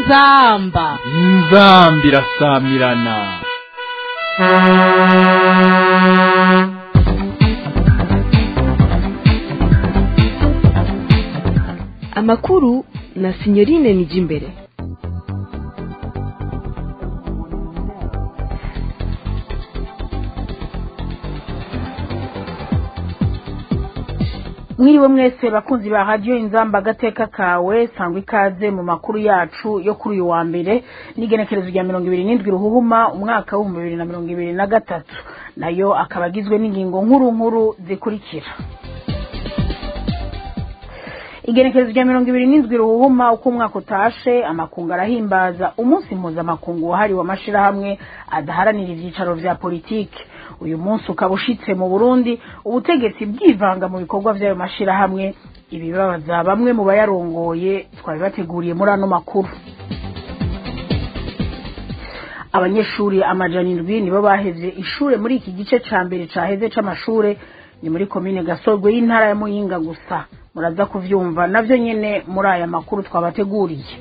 inzamba irasamirana. Amakuru na Signorine Nijimbere. Mwiriwe mwese bakunzi ba radio Inzamba gateka kawe, sangwa ikaze mu makuru yacu yo kuri uyu wa mbere n'igenekerezo rya 27 ruhuhuma umwaka wa 2023, nayo akabagizwe n'ingingo nkuru zikurikira. Igenekerezo rya 27 ruhuhuma uko umwaka utashe, amakungu arahimbaza umunsi mpuzamakungu wahariwe amashirahamwe adaharanira ivyicaro vya politike. Uyu munsi ukabushitse mu Burundi, ubutegetsi bwivanga mu bikorwa vyayo mashirahamwe, ibibabaza bamwe mu bayarongoye twabibateguriye muri ano makuru. Abanyeshuri 700 nibo bahevye ishure muri iki gice ca mbere caheze c'amashure, ni muri komine Gasorgwe y'intara ya Muyinga gusa. Muraza kuvyumva navyo nyene muri aya makuru twabateguriye.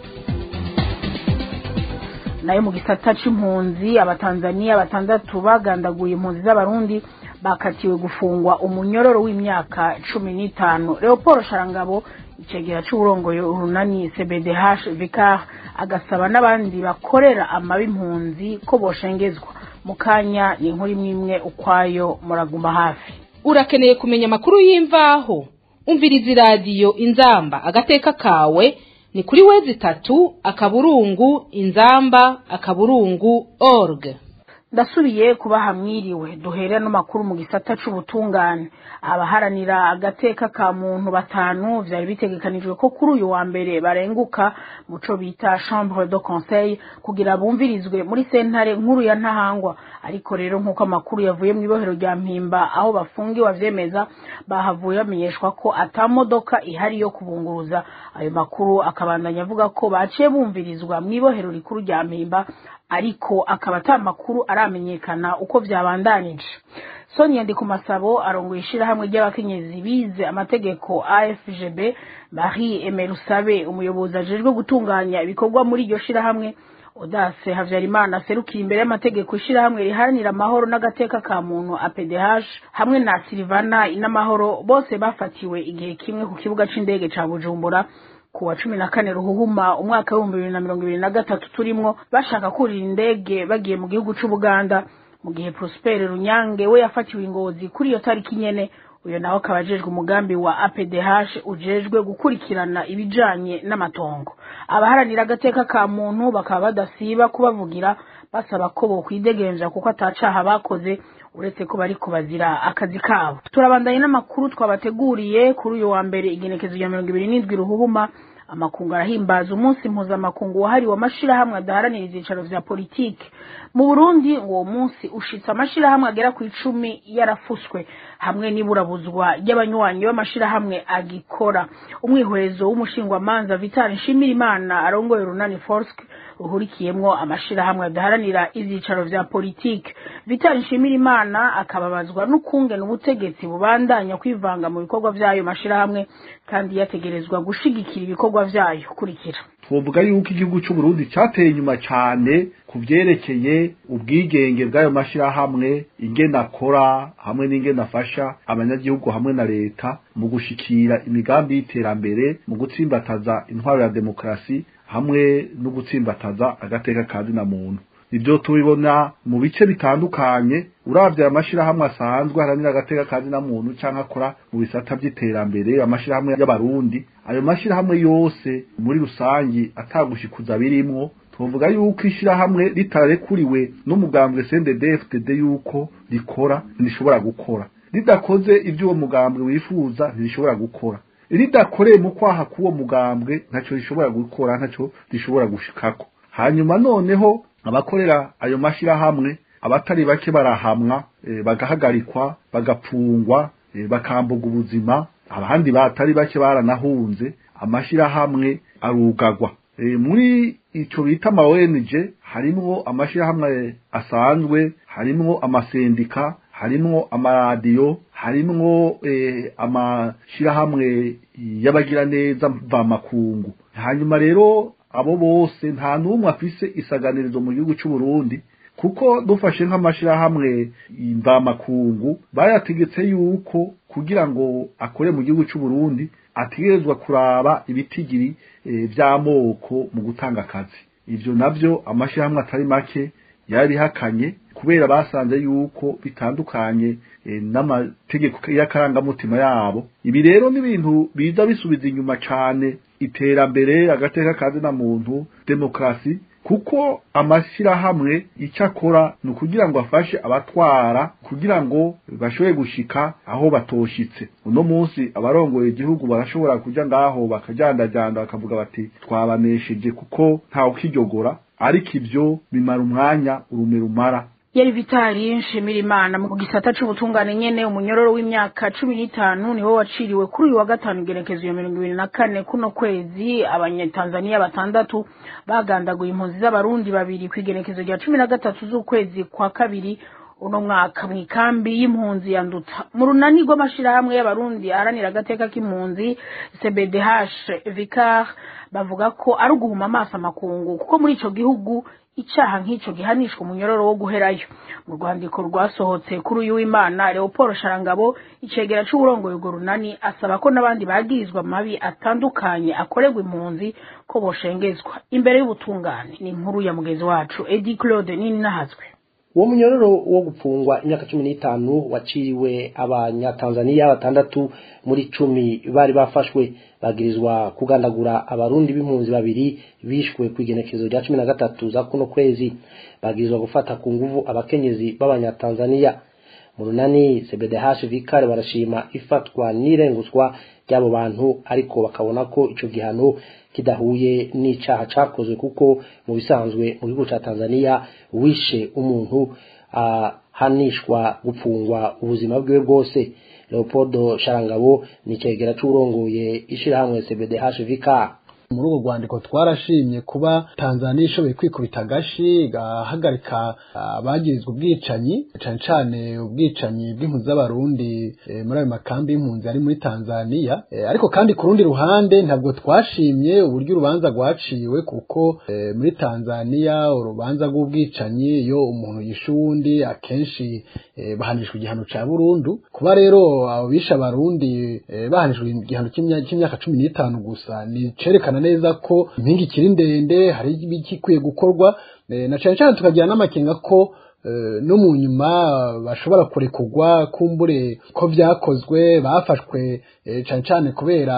Nayo mu gisata c'impunzi, abatanzania 6 bagandaguye impunzi z'abarundi bakatiwe gufungwa umunyororo w'imyaka 15. Leopold Sharangabo, icegera c'uburongoye urunani CBDH Vicar, agasaba n'abandi bakorera amabi impunzi ko boshengezwa. Mukanya ni inkuru imwe ukwayo, muraguma hafi. Urakeneye kumenya makuru y'imvaho? Umviriza radio Inzamba agateka kawe, ni kuri wezi3 akaburungu inzamba akaburungu org. Ndasubiye kubaha mwiriwe. Duhere no makuru mu gisata c'ubutungane. Abaharanira agateka ka muntu 5 vyari bitegekanijwe ko kuri uyu wa mbere barenguka muco bita chambre de conseil kugira bumvirizwe muri sentare nkuru ya Ntahangwa, ariko rero nkuko amakuru yavuye mu ibohero rya Mpimba aho bafungiwe bavyemeza, bahavuye bamenyeshwa ko atamodoka ihari yo kubunguruza. Ayo makuru akabandanya avuga ko baciye bumvirizwa mu ibohero rikuru rya Mpimba, ariko akaba atamakuru aramenyekana uko vyabandanije. Sonia Ndikumasabo arongoye ishirahamwe ry'abakenyezi bize amategeko AFGB, Marie Emerusabe umuyobozi ajejwe gutunganya ibikorwa muri iryo shirahamwe, Odase Havyarimana serukiye imbere y'amategeko ishirahamwe riharanira amahoro n'agateka ka muntu APDH, hamwe na Silvana Inamahoro, bose bafatiwe igihe kimwe ku kibuga c'indege ca Bujumbura kuwa 14 ruhuhuma umwaka wa 2023 turimwo, bashaka kurira indege bagiye mu gihugu c'Ubuganda, mu gihe Prosper Runyange we yafatiwe Ingozi kuri iyo tariki nyene. Uyo naho kabajejwe umugambi wa APDH ujejwe gukurikirana ibijanye n'amatongo. Abaharanira agateka ka muntu bakaba badasiba kubavugira basaba ko bokwidegenja kuko atacaha bakoze, uretse ko bari kubazira akazi kabo. Turabandanye n'amakuru twabateguriye kuri uyu wa mbere igenekezo rya 27 ruhuhuma. Amakungu arahimbaza umunsi mpuzamakungu wahariwe amashirahamwe adaharanira ivyicaro vya politike. Mu Burundi uwo munsi ushitse amashirahamwe agera ku 10 yarafuswe, hamwe n'iburabuzwa ry'abanywanyi b'amashirahamwe agikora. Umwihwezo w'umushingwamanza Vital Nshimirimana arongoye urunani Forsk ruhurikiyemwo amashirahamwe adaharanira ivyicaro vya politike. Vital Nshimirimana akababazwa n'ukungena ubutegetsi bubandanya kwivanga mu bikorwa vyayo mashirahamwe, kandi yategerezwa gushigikira ibikorwa vyayo. Kurikira. Twovuga yuko igihugu cy'u Burundi cyateye inyuma cyane kuvyerekeye ubwigenge bw'ayo mashirahamwe, ingene akora hamwe n'ingene afasha abanyagihugu hamwe na leta mu gushikira imigambi y'iterambere, mu gutsimbataza intwaro ya demokrasi hamwe no gutsimbataza agateka kazi na muntu. Ibyo tubibona mu bice bitandukanye. Uravye amashirahamwe asanzwe haranira agateka kazi na muntu canke akora mu bisata by'iterambere, amashirahamwe y'abarundi, ayo mashirahamwe yose muri rusangi atagushikuza birimwo. Tuvuga yuko ishirahamwe ritarekuriwe n'umugambwe CNDD-FDD yuko rikora nishobora gukora, ridakoze ibyo uwo mugambwe wifuza ntirishobora gukora, ridakoreye mu kwaha kuwo mugambwe ntaco rishobora gukora, ntaco rishobora gushikako. Hanyuma noneho abakorera ayo mashirahamwe abatari bake barahamwa, bagahagarikwa, bagapfungwa, bakambuga ubuzima, abandi batari bake baranahunze, amashirahamwe arugagwa. Muri ico bita ama ONG harimwo amashirahamwe asanzwe, harimwo amasendika, harimwo amaradiyo, harimwo amashirahamwe y'abagira neza mva makungu. Hanyuma rero abo bose nta n'umwe afise isaganirizo mu gihugu cy'u Burundi, kuko dufashe nk'amashirahamwe imvamakungu bayategetse yuko kugira ngo akore mu gihugu cy'u Burundi ategerezwa kuraba ibitigiri vy'amoko mu gutanga akazi. Ivyo navyo amashirahamwe atari make yari hakanye kubera basanze yuko bitandukanye n'amategeko y'akarangamutima yabo. Ibi rero ni ibintu biza bisubiza inyuma cane iterambere, agateka kazi na muntu, demokrasi, kuko amashirahamwe icakora ni ukugira ngo afashe abatwara kugira ngo bashobore gushika aho batoshitse. Uno munsi abarongoye igihugu barashobora kuja ngaho bakajandajanda bakavuga bati twabanesheje kuko ntawe ukijogora, ariko ivyo bimara umwanya urume rumara. Yari Vitali Nshimirimana mu gisata c'ubutungane nyene umunyororo w'imyaka 15 niho waciriwe kuri uyu wa gatanu igerekezo ya 2024 kuno kwezi. Abanyatanzania batandatu bagandaguye impunzi z'abarundi babiri kwigerekezo rya 13 z'ukwezi kwa kabiri uno mwaka mwikambi y'impunzi ya Nduta. Mu runani rw'amashirahamwe y'abarundi aharanira agateka k'impunzi CBDH Vicar bavuga ko ari uguhuma amaso amakungu kuko muri ico gihugu icaha nk'ico gihanishwa umunyororo wo guherayo. Mu rwandiko rwasohotse kuri uyu w'Imana, Leopold Sharangabo icegera c'uburongoye urwo runani asaba ko n'abandi bagirizwa mabi atandukanye akorerwa impunzi ko boshengezwa imbere y'ubutungane. Ni inkuru ya mugezi wacu Edi Claude Ninahazwe. Uwo munyororo wo gupfungwa imyaka 15 waciriwe abanyatanzania batandatu muri 10 bari bafashwe bagirizwa kugandagura abarundi b'impunzi babiri bishwe kwigenekezo rya 13 za kuno kwezi. Bagirizwa gufata ku nguvu abakenyezi b'abanyatanzania. Mu runani CBDH Vicar barashima ifatwa n'irenguswa ry'abo bantu, ariko bakabona ko ico gihano kidahuye n'icaha cakozwe kuko mu bisanzwe mu gihugu ca Tanzania wishe umuntu hanishwa gupfungwa ubuzima bwiwe bwose. Leopold Sharangabo ni cegera c'urongoye ishirahamwe CBDH Vicar. Muri urwo rwandiko twarashimye kuba Tanzania ishoboye kwikubita agashi gahagarika abagirizwa ubwicanyi, cane cane ubwicanyi bw'impunzi z'abarundi muri ayo makambi y'impunzi ari muri Tanzania. Ariko kandi ku rundi ruhande ntabwo twashimye uburyo urubanza rwaciwe, kuko muri Tanzania urubanza rw'ubwicanyi iyo umuntu yishe uwundi akenshi bahanishwa igihano ca burundu. Kuba rero abo bisha abarundi bahanishwa igihano cy'imyaka 15 gusa ni cerekana neza ko impingi kiri ndende, hari ibikwiye gukorwa, na cyane cyane tukagira n'amakenga ko no mu nyuma bashobora kurekurwa kumbure ko vyakozwe bafashwe cyane cyane kubera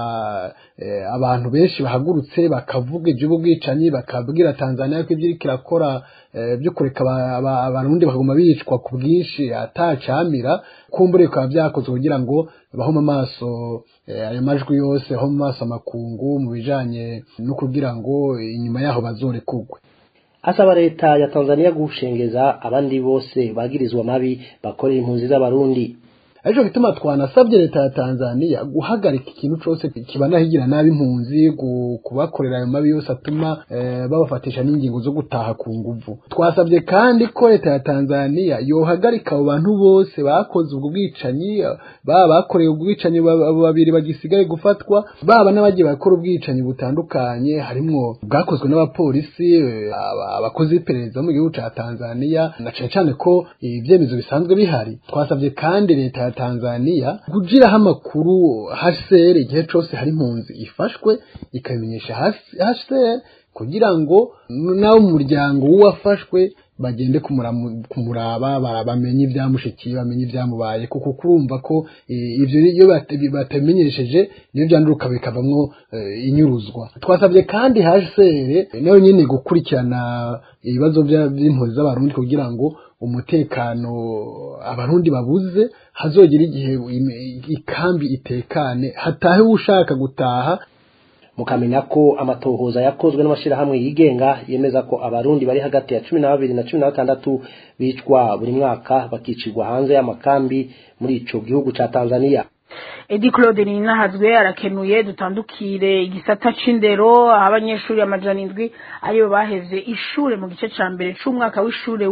abantu benshi bahagurutse bakavuga iby'ubu bwicanyi, bakabwira Tanzania ko ibyo kirakora byo kureka abarundi baguma bicwa ku bwinshi atacamira, kumbure kwa vyakozwe kugira ngo bahoma amaso ayo majwi yose, ho amaso amakungu mu bijanye no kugira ngo inyuma yaho bazorekurwe. Asaba leta ya Tanzania gushengeza abandi bose bagirizwa mabi bakorera impunzi z'abarundi. Arico gituma twanasabye leta ya Tanzania guhagarika ikintu cyose kibanahigira nabi impunzi, kubakorera ayo mabi yose atuma babafatisha n'ingingo zo gutaha ku nguvu. Twasabye kandi ko leta ya Tanzania yohagarika abo bantu bose bakoze ubwo bwicanyi, baba bakoreye ubwicanyi babiri bagisigaye gufatwa, baba n'abagiye bakora ubwicanyi butandukanye, harimo bwakozwe n'abapolisi, abakozi b'iperereza mu gihugu ca Tanzania, na cyane ko ibyemezo bisanzwe bihari. Twasabye kandi leta Tanzania kugiraho amakuru HCR igihe cyose hari impunzi ifashwe ikamenyesha HCR kugira ngo nawo umuryango wafashwe bagende kumuraba bamenye ibyamushikiye, bamenye ibyamubaye, kuko kurumva ko ivyo iyo batamenyesheje niyo byanduruka bikavamwo inyuruzwa. Twasabye kandi HCR nayo nyine gukurikirana ibibazo by'impunzi z'abarundi kugira ngo umutekano abarundi babuze hazogera igihe ikambi itekane hatahe ushaka gutaha. Mukamenya ko amatohoza yakozwe n'amashirahamwe yigenga yemeza ko abarundi bari hagati ya 12 na 16 bicwa buri mwaka bakicirwa hanze y'amakambi muri ico gihugu ca Tanzania. Edi Claude Ninahazwe arakenuye. Dutandukire igisata c'indero. Abanyeshuri amajana 7 aribo baheze ishure mu gice ca mbere c'umwaka w'ishure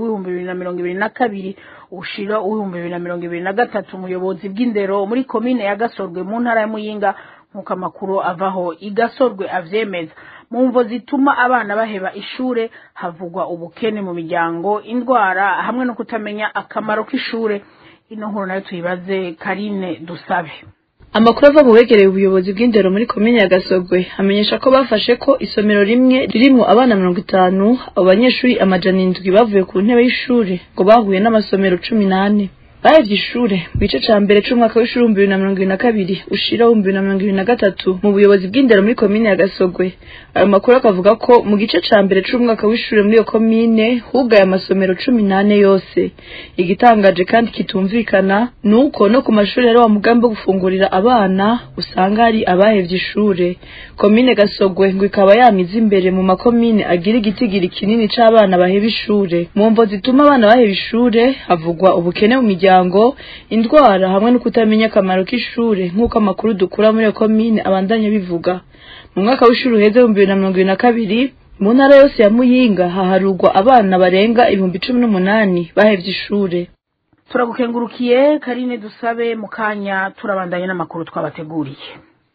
w'2022 ushira w'2023. Umuyobozi bw'indero muri komine ya Gasorwe mu ntara ya Muyinga nkuko amakuru avaho Igasorwe avyemeza. mu mvo zituma abana baheba ishure havugwa ubukene mu miryango, indwara hamwe no kutamenya akamaro k'ishure. Ino nkuru nayo tuyibaze Karine Dusabe. Amakuru ava mu begereye ubuyobozi bw'indero muri komine ya Gasogwe amenyesha ko bafashe ko isomero rimwe ririmo abana 50, abo banyeshuri 700 bavuye ku ntebe y'ishure ngo bahuye n'amasomero 18. Bahevye ishure mu gice ca mbere c'umwaka w'ishuri 2022 ushira 2023 mu buyobozi bw'indero muri komine ya Gasogwe. Ayo makuru akavuga ko mu gice ca mbere c'umwaka w'ishuri muri iyo komine hugaye amasomero 18 yose. Igitangaje kandi kitumvikana nuko no ku mashuri yari wa mugambi wo gufungurira abana usanga hari abahevye ishure. Komine Gasogwe ngo ikaba yamize imbere mu makomine agira igitigiri kinini c'abana baheba ishure. Mu mvo zituma abana baheba ishure havugwa ubukene mu miryango, indwara hamwe no kutamenya akamaro k'ishure nk'uko amakuru dukura muri iyo komine abandanya bivuga. Mu mwaka w'ishuri uheze 2022 mu ntara yose ya Muyinga haharurwa abana barenga 18,000 bahevye ishure. Turagukengurukiye Karine Dusabe. Mu kanya turabandanya n'amakuru twabateguriye.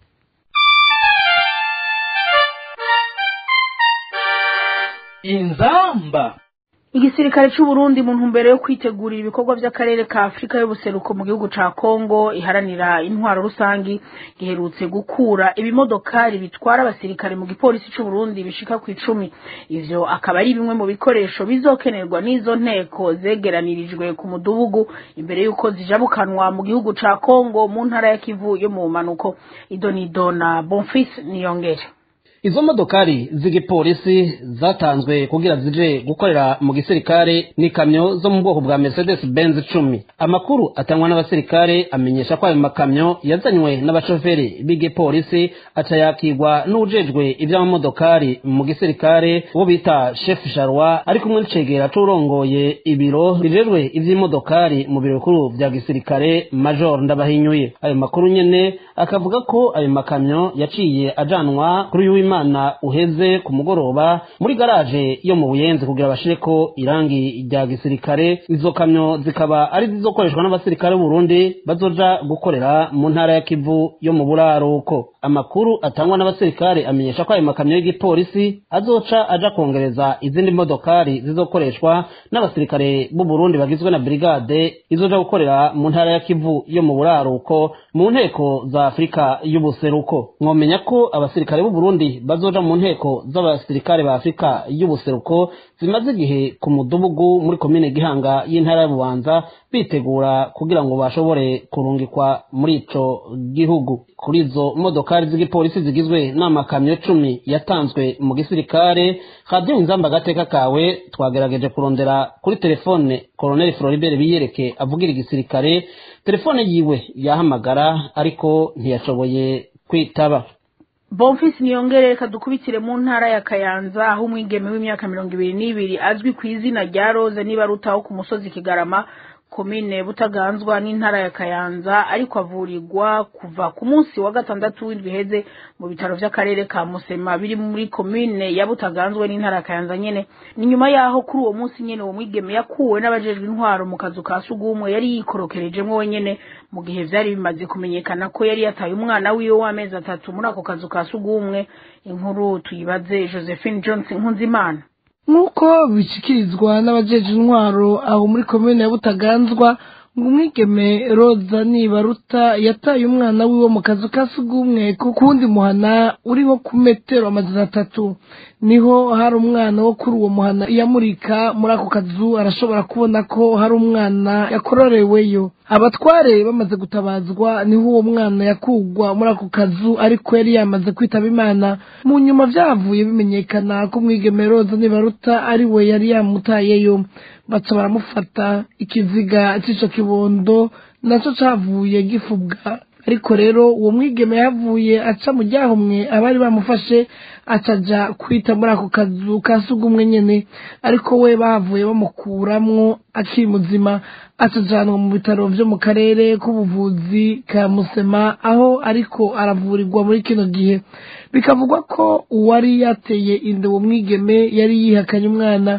Inzamba. Igisirikare c'u Burundi mu ntumbero yo kwitegurira ibikorwa by'akarere ka Afrika y'ubuseruko mu gihugu ca Kongo iharanira intwaro rusangi giherutse gukura ibimodokari bitwara abasirikare mu gipolisi c'u Burundi bishika ku 10. Ivyo akaba ari bimwe mu bikoresho bizokenerwa n'izo nteko zegeranirijwe ku mudugudu imbere yuko zijabukanwa mu gihugu ca Kongo mu ntara ya Kivu yo mu manuko. Idonidona Bonfils Niyongere. Izo modokari z'igipolisi zatanzwe kugira zije gukorera mu gisirikare ni kamyo zo mu bwoko bwa Mercedes Benz 10. Amakuru atangwa n'abasirikare amenyesha ko ayo makamyo yazanywe n'abashoferi b'igipolisi acayakirwa n'ujejwe iby'amamodokari mu gisirikare wo bita Chef Charwa ari kumwe n'icegera c'urongoye ibiro bijejwe ivy'imodokari mu biro bikuru vya gisirikare Major Ndabahinyuye. Ayo makuru nyene akavuga ko ayo makamyo yaciye ajanwa kuri uw'Imana uheze ku mugoroba muri garage yo mu Buyenzi kugira bashireko irangi rya gisirikare. Izo kamyo zikaba ari zizokoreshwa n'abasirikare b'u Burundi bazoja gukorera mu ntara ya Kivu yo mu buraruko. Amakuru atangwa n'abasirikare amenyesha ko ayo makamyo y'igipolisi azoca aja kongereza izindi modokari zizokoreshwa n'abasirikare b'u Burundi bagizwe na brigade izoja gukorera mu ntara ya Kivu yo mu buraruko mu nteko za Afrika y'ubuseruko. Mwomenya ko abasirikare b'u Burundi bazoja mu nteko z'abasirikare ba Afrika y'ubuseruko zimaze igihe ku mudugudu muri komine Gihanga y'intara ya Bubanza bitegura kugira ngo bashobore kurungikwa muri ico gihugu. Kuri izo modokari z'igipolisi zigizwe n'amakamyo 10 yatanzwe mu gisirikare, Radio Inzamba Agateka kawe twagerageje kurondera kuri telefone Colonel Floribert Biyereke avugira igisirikare. Telefone yiwe yahamagara ariko ntiyashoboye kwitaba. Bonfils Niyongere reka dukubitire mu ntara ya Kayanza aho umwigeme w'imyaka 22 azwi ku izina rya Rose Nibarutaho ku musozi Kigarama komine Butaganzwa n'intara ya Kayanza ariko avurirwa kuva ku munsi wa gatandatu w'indwi heze mu bitaro vy'akarere ka Musema biri muri komine ya Butaganzwa n'intara ya Kayanza nyene. Ni nyuma yaho kuri uwo munsi nyene uwo mwigeme yakuwe n'abajejwe intwaro mu kazu ka sugumwe yari yikorokerejemwo wenyene mu gihe vyari bimaze kumenyekana ko yari yataye umwana wiwe w'amezi 3 muri ako kazu ka sugumwe. Inkuru tuyibaze Josephine Johnson Nkunzimana. Nuko bishikirizwa n'abajeje intwaro aho muri komune ya Butaganzwa ngo umwigeme Roza Nibaruta yataye umwana wiwe mu kazu ka sugumwe ku kundi muhana uriho ku metero 300. Niho hari umwana wo kuri uwo muhana yamurika muri ako kazu arashobora kubona ko hari umwana yakororeweyo. Abatware bamaze gutabazwa niho uwo mwana yakugwa muri ako kazu ariko yari yamaze kwitaba Imana. Mu nyuma vyavuye bimenyekana ko umwigeme Roza Nibaruta ari we yari yamutayeyo. Baca baramufata ikiziga c'ico kibondo naco cavuye gifubwa. Ariko rero uwo mwigeme yavuye aca mu ryahumwe abari bamufashe acaja kwita muri ako kazu ka sugumwe nyene, ariko we bavuye bamukuramwo akiri muzima acajanwa mu bitaro vyo mu karere k'ubuvuzi ka Musema aho ariko aravurirwa muri kino gihe. Bikavugwa ko uwari yateye inda uwo mwigeme yari yihakanye umwana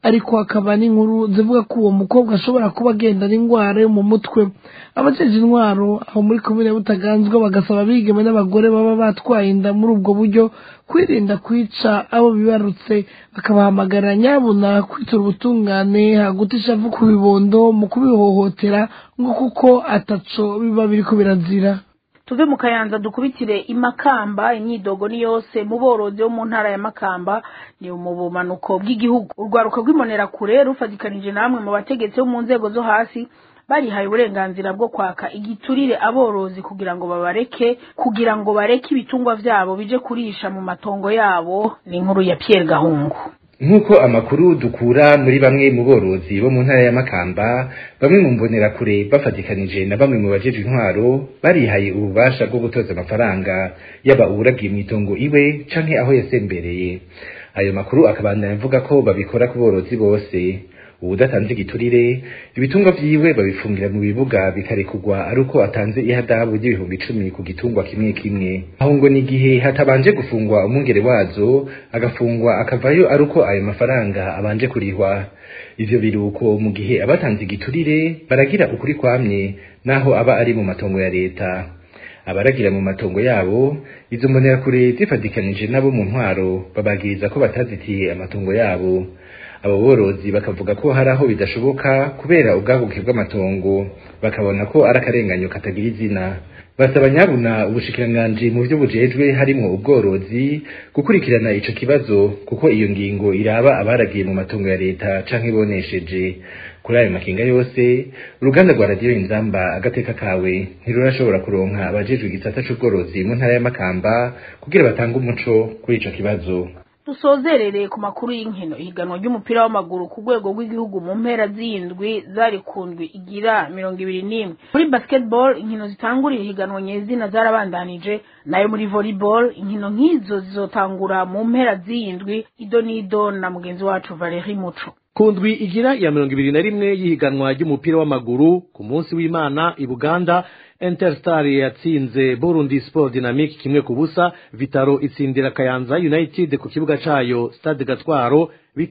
ariko hakaba n'inkuru zivuga ko uwo mukobwa ashobora kuba agendana indwara yo mu mutwe. Abajeje intwaro aho muri komine Butaganzwa bagasaba abigeme n'abagore baba batwaye inda muri ubwo buryo kwirinda kwica abo bibarutse, bakabahamagara nyabuna kwitura ubutungane haguta ishavu ku bibondo mu kubihohotera ngo kuko ataco biba biriko birazira. Tuve mu Kayanza dukubitire imakamba. Imyidogo ni yose mu borozi bo mu ntara ya Makamba ni mu bumanuko bw'igihugu. Urwaruka rw'imonera kure rufadikanije namwe mu bategetsi bo mu nzego zo hasi barihaye uburenganzira bwo kwaka igiturire aborozi kugira ngo bareke ibitungwa vyabo bije kurisha mu matongo yabo. Ni inkuru ya Pierre Gahungu. Nkuko amakuru dukura muri bamwe mu borozi bo mu ntara ya Makamba, bamwe mu mbonera kure bafatikanije na bamwe mu bajeje intwaro barihaye ububasha bwo gutoza amafaranga yaba uburagiye mu itongo iwe canke aho yasembereye. Ayo makuru akabandanya avuga ko babikora ku borozi bose. Udatanze igiturire ibitungwa vyiwe babifungira mu bibuga bikarekugwa aruko atanze ihadabu y'ibihumbi 10 ku gitungwa kimwe kimwe. Aho ngo ni gihe hatabanje gufungwa umungere wazo agafungwa akavayo aruko ayo mafaranga abanje kurihwa. Ivyo biruko mu gihe abatanze igiturire baragira ukuri kwamye naho aba ari mu matongo ya leta. Abaragira mu matongo yabo izo mbonera kure zifadikanije nabo mu ntwaro babagiriza ko batazitiye amatongo yabo. Abo borozi bakavuga ko hari aho bidashoboka kubera ubwaguke bw'amatongo, bakabona ko ari akarenganyo katagira izina. Basaba nyabuna ubushikiranganji mu byo bujejwe harimo ubworozi gukurikirana ico kibazo kuko iyo ngingo iraba abaragiye mu matongo ya leta canke bonesheje. Kuri ayo makinga yose uruganda rwa radio Inzamba agateka kawe ntirurashobora kuronka abajejwe igisata c'ubworozi mu ntara ya Makamba kugira batange umuco kuri ico kibazo. Dusozerere ku makuru y'inkino. Ihiganwa ry'umupira w'amaguru ku rwego rw'igihugu mu mpera z'indwi zari kundwi igira 21. Muri basketball inkino zitangurira ihiganwa nyezina zarabandanije, nayo muri volleyball inkino nk'izo zizotangura mu mpera z'indwi. Idonido na mugenzi wacu Valerie Muco. Kundwi igira ya 21 y'ihiganwa ry'umupira w'amaguru ku munsi w'Imana i Buganda, Interstar yatsinze Burundi Sport Dynamic kimwe ku busa, Vitaro itsindira Kayanza United ku kibuga cayo Stade Gatwaro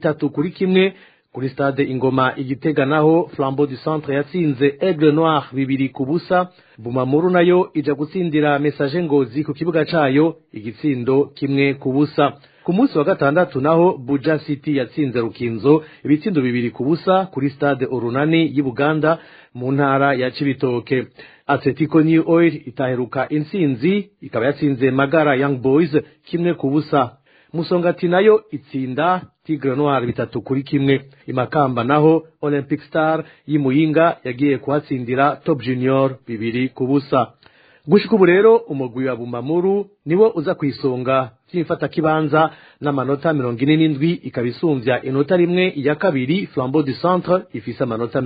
3-1. Kuri Stade Ingoma Igitega naho Flambeau du Centre yatsinze Aigle Noir 2 ku busa, Bumamuru nayo ija gutsindira Message Ngozi ku kibuga cayo igitsindo kimwe ku busa. Ku munsi wa gatandatu naho Buja City yatsinze Rukinzo ibitsindo 2 ku busa kuri Stade Urunani y'Ibuganda mu ntara ya Cibitoke. Atletico New Oil itaheruka intsinzi ikaba yatsinze Magara Young Boys kimwe ku busa. Musongati nayo itsinda Tigre Noir 3-1. Imakamba naho Olympic Star y'Imuyinga yagiye kuhatsindira Top Junior 2 ku busa. Gushika ubu rero umugwi wa Bumamuru niwo uza kwisonga cy'ifata kibanza n'amanota 47 ikabisumbya inota rimwe ya kabiri. Flambeau du Centre ifise amanota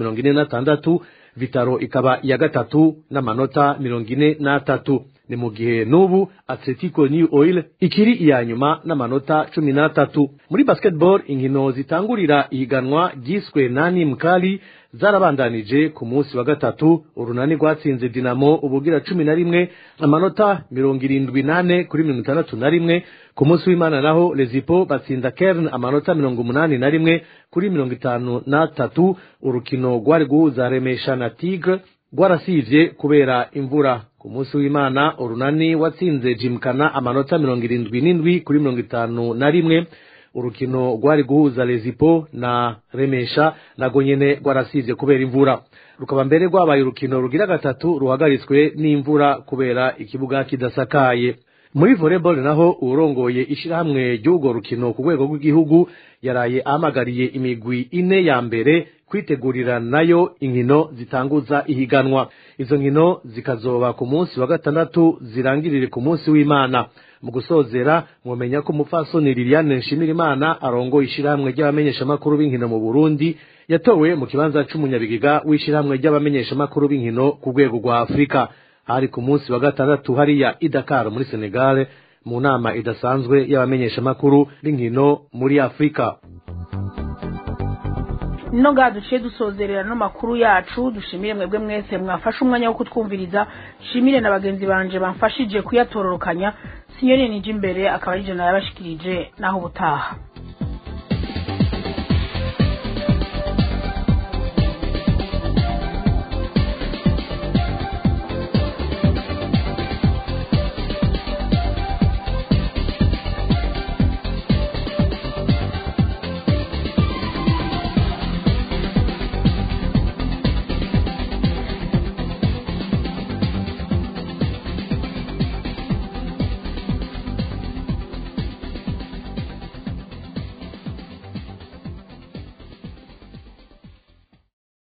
46, Vitaro ikaba ya gatatu n'amanota 43. Ni mu gihe n'ubu Atletico New Oil ikiri iya nyuma n'amanota 13. Muri basketball inkino zitangurira ihiganwa giswe nani mkali zarabandanije ku munsi wa gatatu. Urunani rwatsinze Dinamo ubugira 11 amanota 78 kuri 61. Ku munsi w'Imana naho Lezipo batsinda Kern amanota 81 kuri 53. Urukino rwari guhuza Remesha na Tigre rwarasivye kubera imvura. Ku munsi w'Imana Urunani watsinze Jimkana amanota 77 kuri 51. Urukino rwari guhuza Lezipo na Remesha nago nyene rwarasivye kubera imvura. Rukaba mbere rwabaye urukino rugira gatatu ruhagaritswe n'imvura kubera ikibuga kidasakaye. Muri volleyball naho urongoye ishirahamwe ry'ugo rukino ku rwego rw'igihugu yaraye amagariye imigwi 4 ya mbere kwitegurira nayo inkino zitanguza ihiganwa. Izo nkino zikazoba ku munsi wa gatandatu zirangirire ku munsi w'Imana. Mu gusozera mumenya ko umupfasoni Liliane Nshimirimana arongo ishirahamwe ry'abamenyesha makuru b'inkino mu Burundi yatowe mu kibanza c'umunyabigega w'ishirahamwe ry'abamenyesha makuru b'inkino ku rwego rwa Afrika. Hari ku munsi wa gatandatu hariya i Dakar muri Senegal mu nama idasanzwe y'abamenyesha makuru b'inkino muri Afrika. Noga duciye dusozerera no makuru yacu. Dushimire mwebwe mwese mwafashe umwanya wo kutwumviriza. Shimire na bagenzi banje bamfashije kuyatororokanya. Sinyoni nije imbere akaba ari je nayabashikirije naho butaha.